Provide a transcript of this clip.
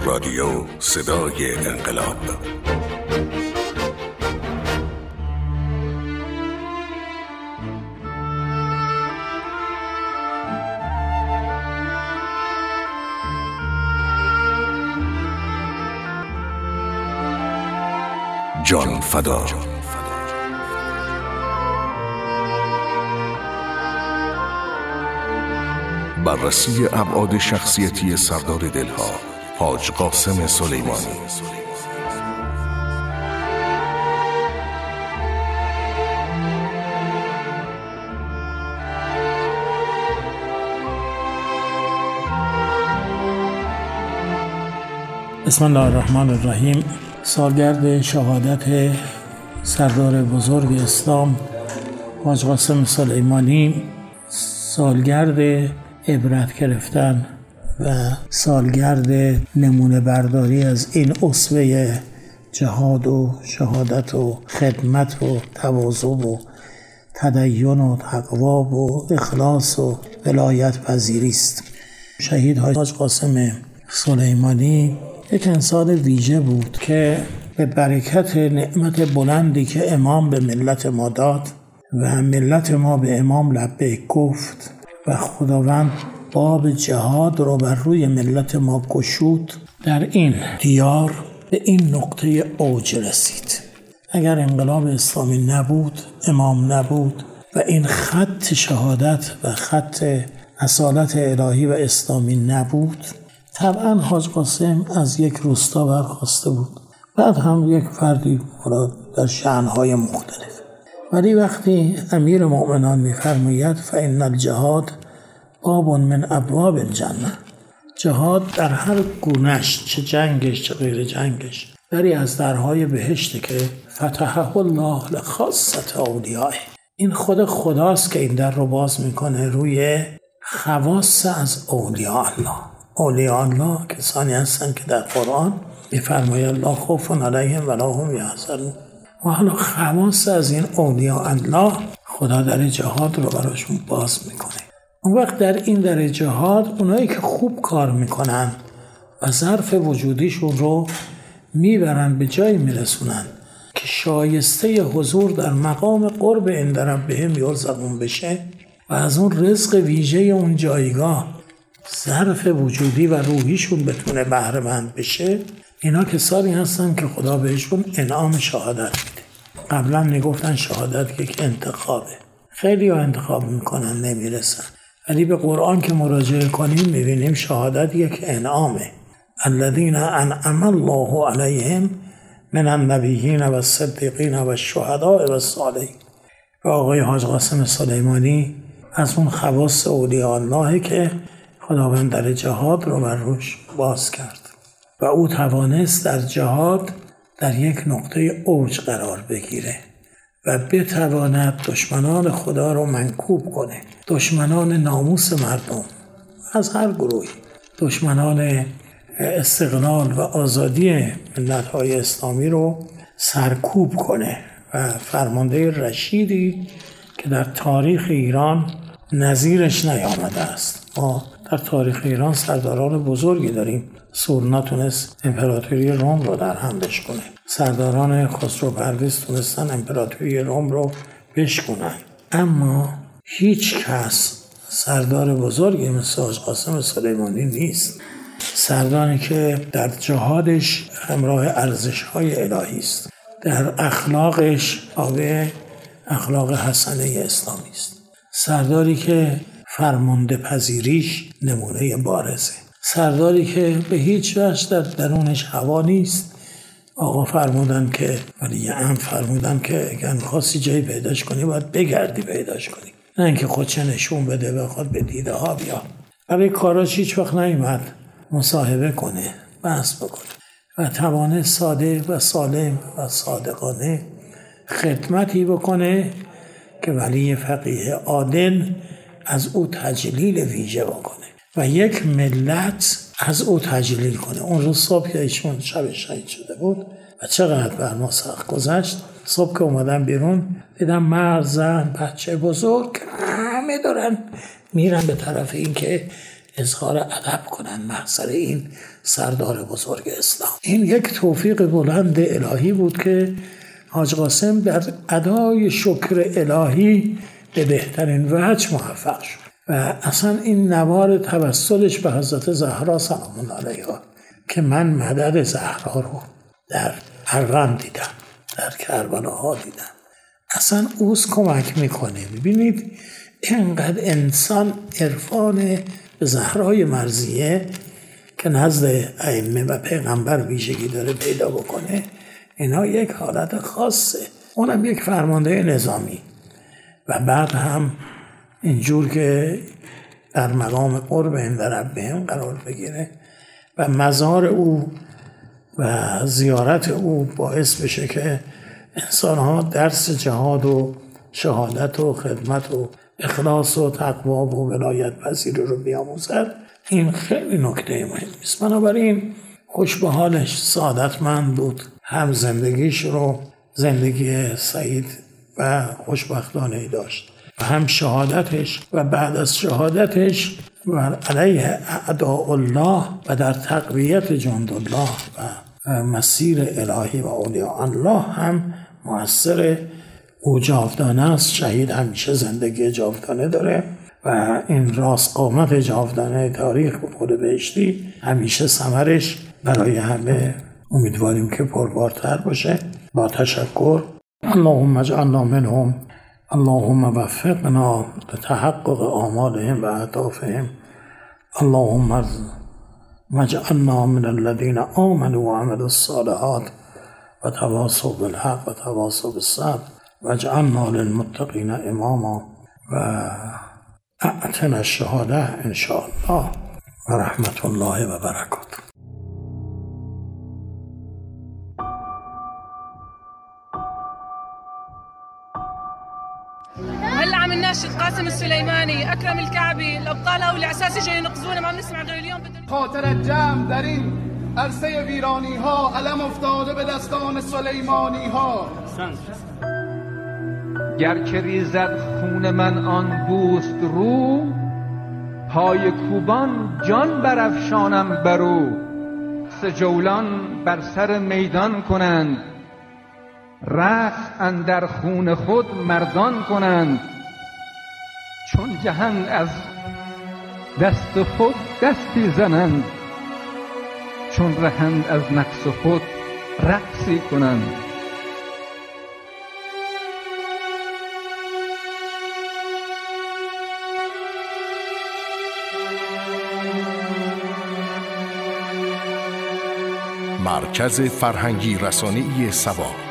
رادیو صدای انقلاب. جان فدا. بررسی ابعاد شخصیتی سردار دلها حاج قاسم سلیمانی. بسم الله الرحمن الرحیم. سالگرد شهادت سردار بزرگ اسلام حاج قاسم سلیمانی، سالگرد عبرت گرفتن و سالگرد نمونه برداری از این اسوه جهاد و شهادت و خدمت و تواضع و تدین و تقوا و اخلاص و ولایت پذیری است. شهید حاج قاسم سلیمانی یک انسان ویژه بود که به برکت نعمت بلندی که امام به ملت ما داد و ملت ما به امام لبیک گفت و خداوند باب جهاد رو بر روی ملت ما گشود، در این دیار به این نقطه اوج رسید. اگر انقلاب اسلامی نبود، امام نبود و این خط شهادت و خط اصالت الهی و اسلامی نبود، طبعا حاج قاسم از یک روستا برخاسته بود، بعد هم یک فردی در شأنهای مختلف. ولی وقتی امیر مؤمنان می‌فرماید فإن الجهاد باب من ابواب الجنه، جهاد در هر گونه‌اش، چه جنگش چه غیر جنگش، دری از درهای بهشته که فتحه الله لخاصة اولیائه. این خداست که این در رو باز میکنه روی خواص از اولیاء الله. اولیاء الله کسانی هستند که در قرآن می‌فرماید لا خوف علیهم ولا هم یحزنون. و حالا خواص از این اولیاء الله خدا در جهاد رو براشون باز میکنه. اون وقت در این در جهاد اونایی که خوب کار میکنن و ظرف وجودیشون رو میبرن به جایی میرسونن که شایسته حضور در مقام قرب عند ربهم یرزقون بشه و از اون رزق ویژه اون جایگاه ظرف وجودی و روحیشون بتونه بهره مند بشه، اینا کسانی هستن که خدا بهشون انعام شهادت میده. قبلا میگفتن شهادت یک انتخابه، خیلی ها انتخاب میکنن نمیرسن، ولی به قرآن که مراجعه کنیم میبینیم شهادت یک انعامه. الذین انعم الله علیهم من النبیین و الصدیقین و الشهداء و الصالحین. و آقای حاج قاسم سلیمانی از اون خواص اولیاء الله که خداوند در جهاد رو بر روش باز کرد و او توانست در جهاد در یک نقطه اوج قرار بگیره و بتواند دشمنان خدا رو منکوب کنه، دشمنان ناموس مردم از هر گروهی، دشمنان استقلال و آزادی ملت‌های اسلامی رو سرکوب کنه و فرمانده رشیدی که در تاریخ ایران نظیرش نیامده است. ما در تاریخ ایران سرداران بزرگی داریم. سور نتونست امپراتوری روم رو در هم بشکنه، سرداران خسرو پرویز تونستن امپراتوری روم رو بشکنن، اما هیچ کس سردار بزرگی مثل حاج قاسم سلیمانی نیست. سردانی که در جهادش همراه ارزش‌های الهی است، در اخلاقش تابع اخلاق حسنه اسلامی است، سرداری که فرمانده پذیریش نمونه بارزه، سرداری که به هیچ وجه در درونش هوا نیست. آقا فرمودن که ولی امر فرمودن که اگر می‌خواستی جایی پیداش کنی باید بگردی پیداش کنی، نه اینکه خودش نشون بده بخواد به دیده ها بیا. برای کاراش هیچ وقت نیامد مصاحبه کنه، بحث بکنه و توانه ساده و سالم و صادقانه خدمتی بکنه که ولی فقیه عادل از او تجلیل ویژه بکنه و یک ملت از او تجلیل کنه. اون روز صبح که ایشون شب شهید شده بود و چقدر بر ما سخت گذشت، صبح که اومدم بیرون دیدم مرد، زن، بچه، بزرگ همه دارن میرن به طرف این که اظهار ادب کنند محضر این سردار بزرگ اسلام. این یک توفیق بلند الهی بود که حاج قاسم در ادای شکر الهی به بهترین وجه موفق شد و اصلا این نوار توسلش به حضرت زهرا سلام الله علیها که من مدد زهرا رو در ارغن دیدم، در کربلاها دیدم، اصلا اوست کمک میکنه. ببینید اینقدر انسان عرفان به زهرای مرضیه که نزد ائمه و پیغمبر ویژگی داره پیدا بکنه، اینا یک حالت خاصه، اونم یک فرمانده نظامی و بعد هم اینجور که در مقام قرب عند ربهم قرار بگیره و مزار او و زیارت او باعث بشه که انسان ها درس جهاد و شهادت و خدمت و اخلاص و تقوا و ولایت پذیری رو بیاموزد. این خیلی نکته مهمی است. بنابراین خوش به حالش، سعادتمند بود، هم زندگیش رو زندگی سعید و خوشبختانه داشت و هم شهادتش و بعد از شهادتش و علیه اعداء الله و در تقویت جند الله و مسیر الهی و اولیاء الله هم مؤثر. او جاودانه است. شهید همیشه زندگی جاودانه داره و این راست قامت جاودانه تاریخ به قول بهشتی همیشه ثمرش برای همه امیدواریم که پربارتر باشه. با تشکر. اللهم اجعلنا منهم، اللهم وفقنا لتحقق آمالهم و اهدافهم، اللهم اجعلنا من الذين آمنوا وعملوا الصالحات وتواصوا بالحق وتواصوا بالصبر واجعلنا للمتقين اماما و اعطنا الشهاده ان شاء الله و رحمت الله و برکاته. هلا عم نناشد قاسم السليماني، اكرم الكعبي، الابطال او الاساسي جاي ينقذونا، ما بنسمع غير اليوم خاطر جمع در این عرصه ویرانی ها علم افتاده به دستان سلیمانی ها. گر که ریزد خون من آن دوست رو، پای کوبان جان برافشانم برو. سجولان بر سر میدان کنند، رقص اندر خون خود مردان کنند. چون جهان از دست خود دستی زنند، چون رهند از نقص خود رقصی کنند. مرکز فرهنگی رسانه‌ای سبا.